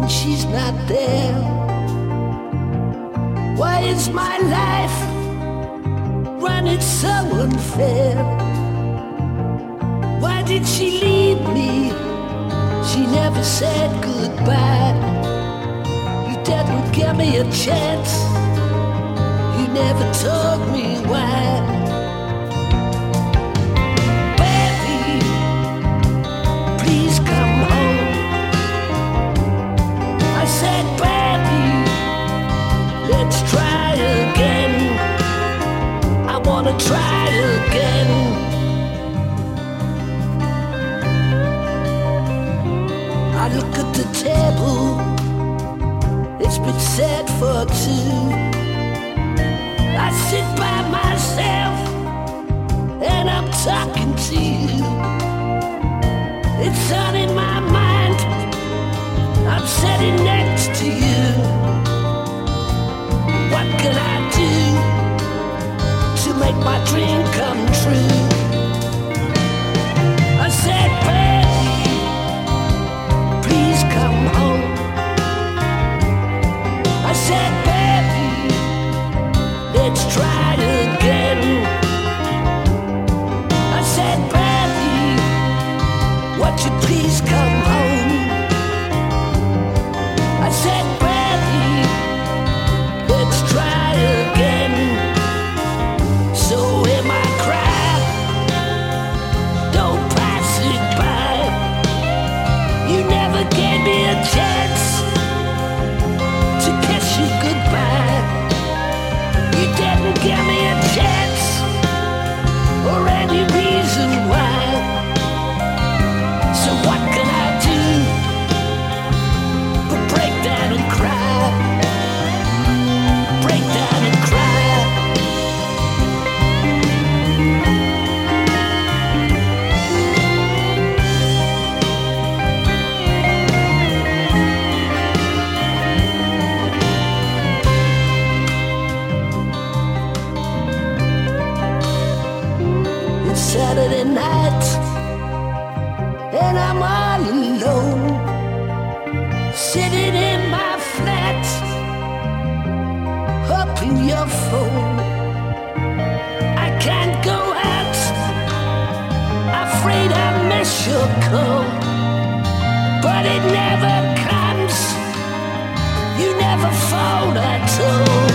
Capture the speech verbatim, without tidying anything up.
when she's not there? Why is my life running so unfair? Why did she leave me? She never said goodbye. You didn't give me a chance. You never told me why. Baby, please come home. I said, baby, let's try again. I wanna try again. I look at the table, it's been set for two. I sit by myself and I'm talking to you. It's all in my mind, I'm sitting next to you. What can I do to make my dream come true? I said, baby, please come home. I said, baby, let's try again. I said, baby, won't you please come home? I said, baby, let's try again. So when I cry, don't pass it by. You never gave me a chance to kiss you goodbye. You didn't give me a chance or any reason why. So what can I do but break down and cry? Break down and cry. It's Saturday night and I'm all alone, sitting in my flat, up in your phone. I can't go out, afraid I miss your call, but it never comes. You never phone at all.